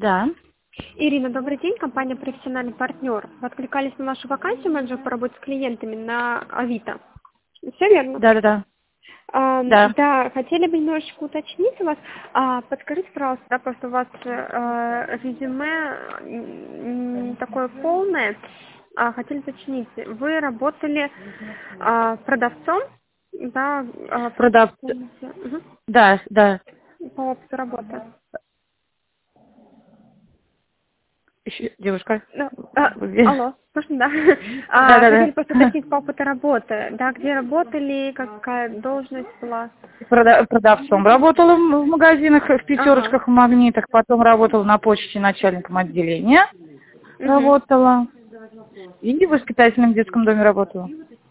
Да. Ирина, добрый день, компания «Профессиональный партнер». Вы откликались на нашу вакансию менеджер по работе с клиентами на Авито. Все верно? Да. Да. Да, хотели бы немножечко уточнить у вас. Подскажите, пожалуйста, да, просто у вас резюме такое полное. Хотели уточнить, вы работали продавцом, да, Угу. Да. По опыту работы. Девушка. Алло, слышно, да? Да. Хотели просто уточнить по опыту работы, да, где работали, какая должность была? Продавцом работала в магазинах, в пятерочках, в магнитах, потом работала на почте начальником отделения, работала. И в воспитательном детском доме работала.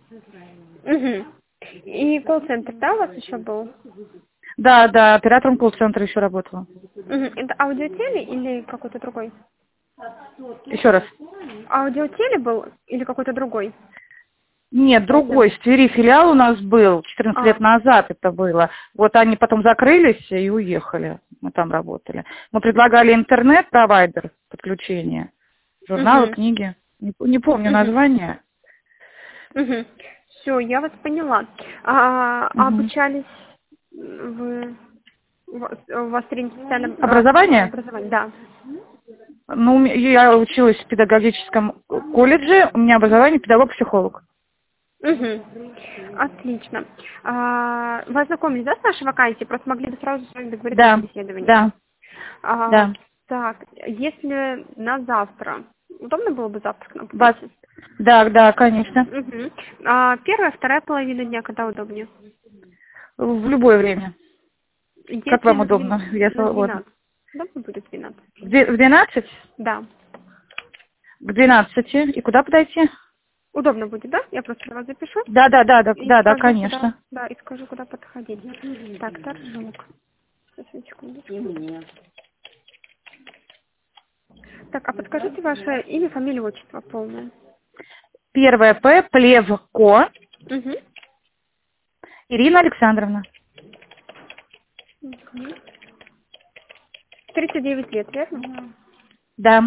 И колл-центр, да, у вас еще был? Да, оператором колл-центра еще работала. Это аудиотеле или какой-то другой? Еще раз. Аудиотеле был или какой-то другой? Нет, другой. В Твери филиал у нас был, 14 лет назад это было. Вот они потом закрылись и уехали. Мы там работали. Мы предлагали интернет-провайдер, подключение, журналы, книги. Не помню название. Все, я вас поняла. Обучались вы... У вас среднее специальное Образование? Да. Ну, я училась в педагогическом колледже, у меня образование педагог-психолог. Отлично. Вы ознакомились, да, с нашей вакансией? Просто могли бы сразу с вами договориться о собеседовании. Да. Так, если на завтра, удобно было бы завтра к нам подойти? Да, конечно. Первая, вторая половина дня, когда удобнее? В любое время. Как вам удобно? Я свободна. Удобно будет в 12? В 12? Да. К 12. И куда подойти? Удобно будет, да? Я просто вас запишу. Да, конечно. Да, и скажу, куда подходить. Так, Торжок. Сейчас, секундочку. Так, а подскажите ваше имя, фамилия, отчество полное. Первое П, Плевко. Ирина Александровна. 39 лет, верно? Да.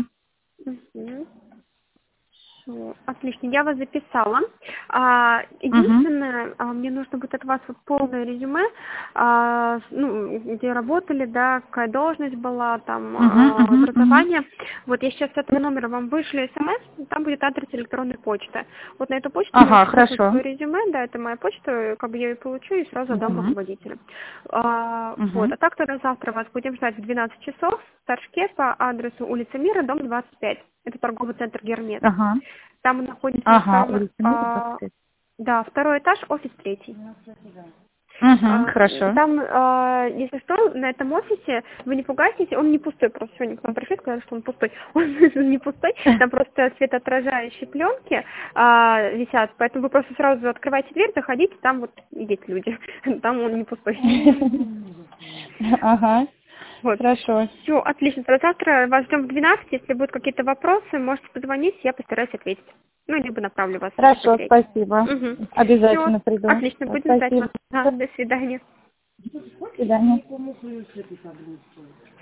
Всё, отлично, я вас записала. Единственное, мне нужно будет от вас вот полное резюме, где работали, да, какая должность была, там, образование. Вот я сейчас с этого номера вам вышлю смс, там будет адрес электронной почты. Вот на эту почту можете свое резюме, да, это моя почта, как бы я ее получу и сразу дам руководителю. Вот, а так тогда завтра вас будем ждать в 12 часов в Торжке по адресу улица Мира, дом 25. Это торговый центр «Гермес». Там находится да, второй этаж, офис 3. Хорошо. Там, если что, на этом офисе, вы не пугайтесь, он не пустой, просто сегодня к нам пришли, сказали, что он пустой. Он не пустой, там просто светоотражающие пленки висят, поэтому вы просто сразу открываете дверь, заходите, там вот есть люди, там он не пустой. Вот. Хорошо. Все, отлично. Тогда завтра вас ждем в 12. Если будут какие-то вопросы, можете позвонить, я постараюсь ответить. Ну, либо направлю вас. Хорошо, спасибо. Обязательно приду. Отлично, будем ждать вас. До свидания. До свидания.